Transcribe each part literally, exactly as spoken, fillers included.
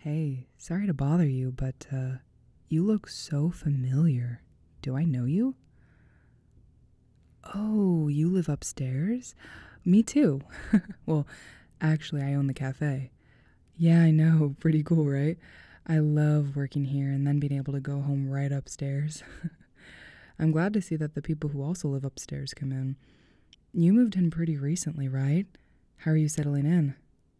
Hey, sorry to bother you, but uh, you look so familiar. Do I know you? Oh, you live upstairs? Me too. Well, actually, I own the cafe. Yeah, I know. Pretty cool, right? I love working here and then being able to go home right upstairs. I'm glad to see that the people who also live upstairs come in. You moved in pretty recently, right? How are you settling in?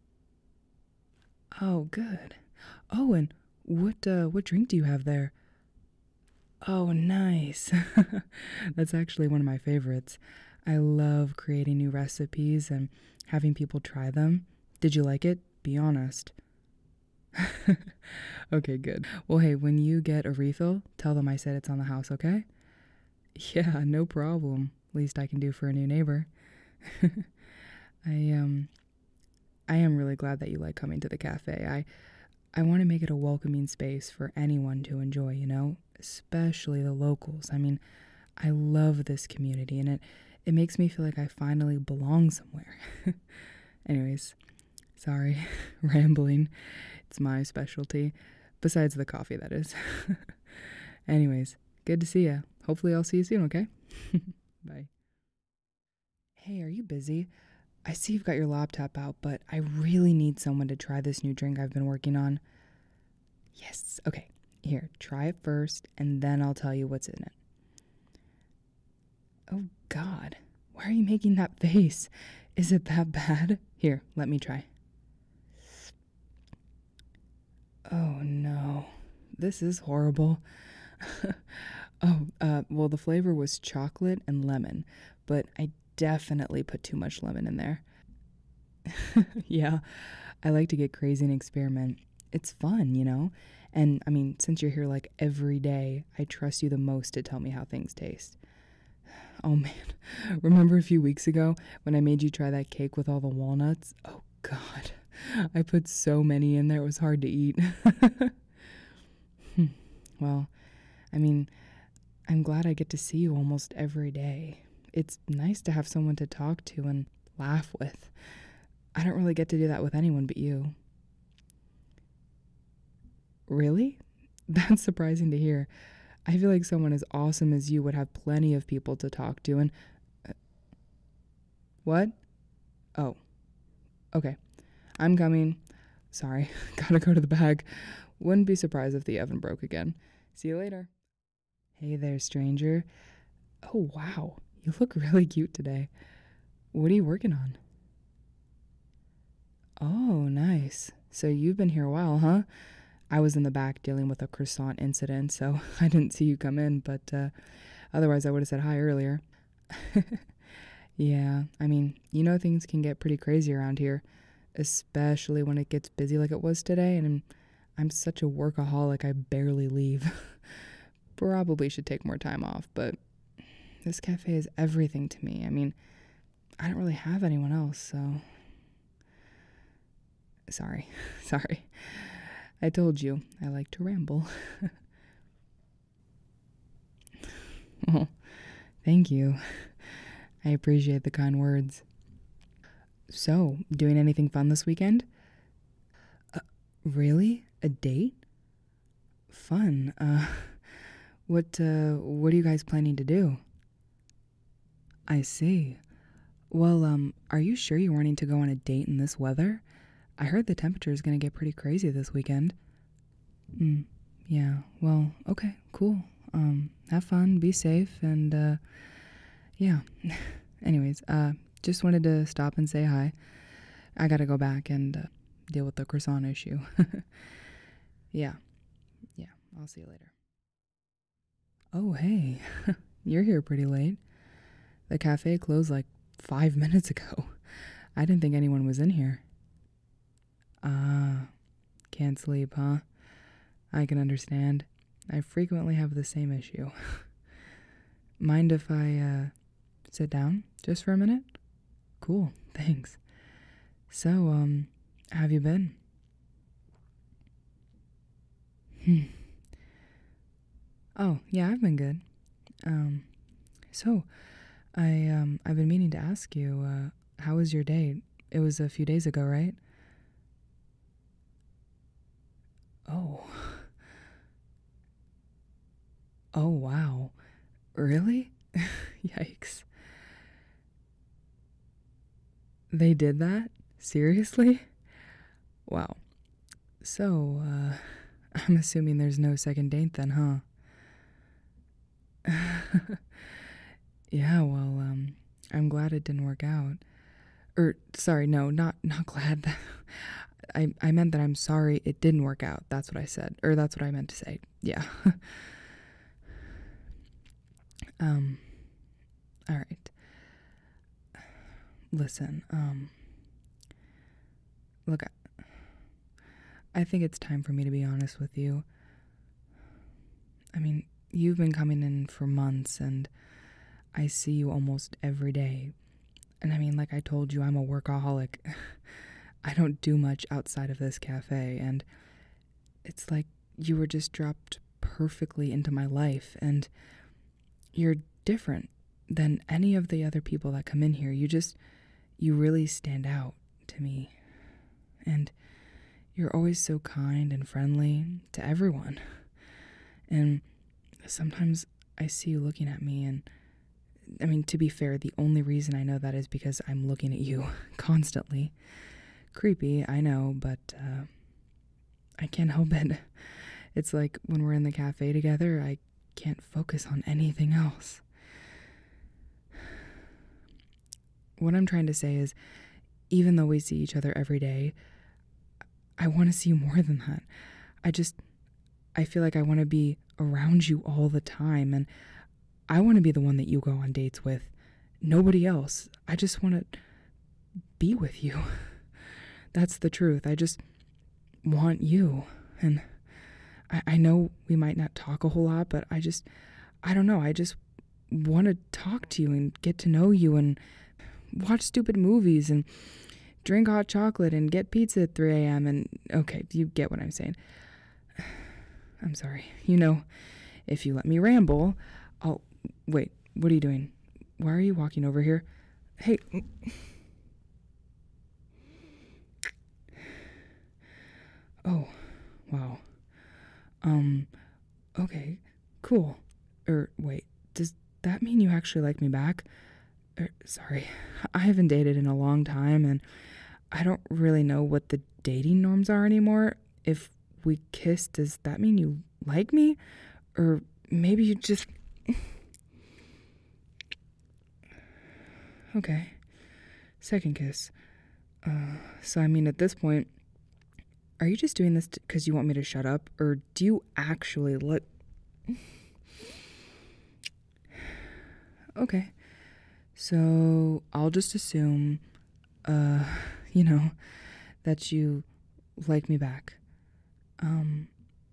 Oh, good. Oh, and what uh what drink do you have there? Oh, nice. That's actually one of my favorites. I love creating new recipes and having people try them. Did you like it? Be honest. Okay, good. Well, hey, when you get a refill, tell them I said it's on the house, okay? Yeah, no problem. Least I can do for a new neighbor. I um I am really glad that you like coming to the cafe. I I want to make it a welcoming space for anyone to enjoy, you know, especially the locals. I mean, I love this community and it it makes me feel like I finally belong somewhere. Anyways, sorry, rambling. It's my specialty. Besides the coffee, that is. Anyways, good to see you. Hopefully I'll see you soon, okay? Bye. Hey, are you busy? I see you've got your laptop out, but I really need someone to try this new drink I've been working on. Yes, okay. Here, try it first, and then I'll tell you what's in it. Oh, God. Why are you making that face? Is it that bad? Here, let me try. Oh, no. This is horrible. Oh, uh, well, the flavor was chocolate and lemon, but I definitely put too much lemon in there. Yeah, I like to get crazy and experiment. It's fun, you know? And I mean, since you're here like every day, I trust you the most to tell me how things taste. Oh man, remember a few weeks ago when I made you try that cake with all the walnuts? Oh God, I put so many in there it was hard to eat. Hmm, well, I mean, I'm glad I get to see you almost every day. It's nice to have someone to talk to and laugh with. I don't really get to do that with anyone but you. Really? That's surprising to hear. I feel like someone as awesome as you would have plenty of people to talk to and. Uh, what? Oh, okay. I'm coming. Sorry, gotta go to the bag. Wouldn't be surprised if the oven broke again. See you later. Hey there, stranger. Oh, wow. You look really cute today. What are you working on? Oh, nice. So you've been here a while, huh? I was in the back dealing with a croissant incident, so I didn't see you come in, but uh, otherwise I would have said hi earlier. Yeah, I mean, you know things can get pretty crazy around here, especially when it gets busy like it was today, and I'm, I'm such a workaholic I barely leave. Probably should take more time off, but this cafe is everything to me. I mean, I don't really have anyone else, so sorry. Sorry. I told you I like to ramble. Well, thank you. I appreciate the kind words. So, doing anything fun this weekend? Uh, really? A date? Fun. Uh, what, uh, what are you guys planning to do? I see. Well, um, are you sure you're wanting to go on a date in this weather? I heard the temperature is going to get pretty crazy this weekend. Hmm. Yeah. Well, okay, cool. Um, have fun, be safe, and, uh, yeah. Anyways, uh, just wanted to stop and say hi. I gotta go back and uh, deal with the croissant issue. Yeah. Yeah. I'll see you later. Oh, hey. You're here pretty late. The cafe closed like five minutes ago. I didn't think anyone was in here. Ah, can't sleep, huh? I can understand. I frequently have the same issue. Mind if I, uh, sit down just for a minute? Cool, thanks. So, um, how have you been? Hmm. Oh, yeah, I've been good. Um, so, I, um, I've been meaning to ask you, uh, how was your date? It was a few days ago, right? Oh, wow. Really? Yikes. They did that? Seriously? Wow. So, uh, I'm assuming there's no second date then, huh? Yeah, well, um, I'm glad it didn't work out. Or, sorry, no, not not glad. That I I meant that I'm sorry it didn't work out. That's what I said, or that's what I meant to say. Yeah. um. All right. Listen. Um. Look, I, I think it's time for me to be honest with you. I mean, you've been coming in for months, and I see you almost every day. And I mean, like I told you, I'm a workaholic. I don't do much outside of this cafe, and it's like you were just dropped perfectly into my life, and you're different than any of the other people that come in here. You just, you really stand out to me. And you're always so kind and friendly to everyone. And sometimes I see you looking at me, and I mean, to be fair, the only reason I know that is because I'm looking at you constantly. Creepy, I know, but uh, I can't help it. It's like when we're in the cafe together, I can't focus on anything else. What I'm trying to say is, even though we see each other every day, I want to see you more than that. I just, I feel like I want to be around you all the time, and I want to be the one that you go on dates with. Nobody else. I just want to be with you. That's the truth. I just want you. And I, I know we might not talk a whole lot, but I just, I don't know. I just want to talk to you and get to know you and watch stupid movies and drink hot chocolate and get pizza at three a.m. And okay, you get what I'm saying. I'm sorry. You know, if you let me ramble, I'll... Wait, what are you doing? Why are you walking over here? Hey. Oh, wow. Um, okay, cool. Er, wait, does that mean you actually like me back? Er, sorry, I haven't dated in a long time, and I don't really know what the dating norms are anymore. If we kiss, does that mean you like me? Or maybe you just... Okay. Second kiss. Uh, so I mean, at this point, are you just doing this because you want me to shut up? Or do you actually look... Okay. So I'll just assume, uh, you know, that you like me back. Um,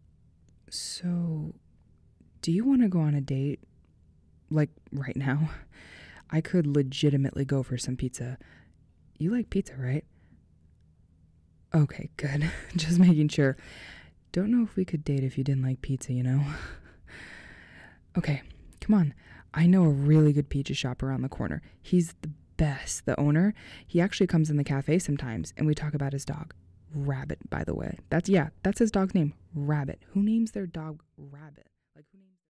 so do you want to go on a date? Like right now? I could legitimately go for some pizza. You like pizza, right? Okay, good. Just making sure. Don't know if we could date if you didn't like pizza, you know? Okay, come on. I know a really good pizza shop around the corner. He's the best. The owner, he actually comes in the cafe sometimes, and we talk about his dog. Rabbit, by the way. That's, yeah, that's his dog's name. Rabbit. Who names their dog Rabbit?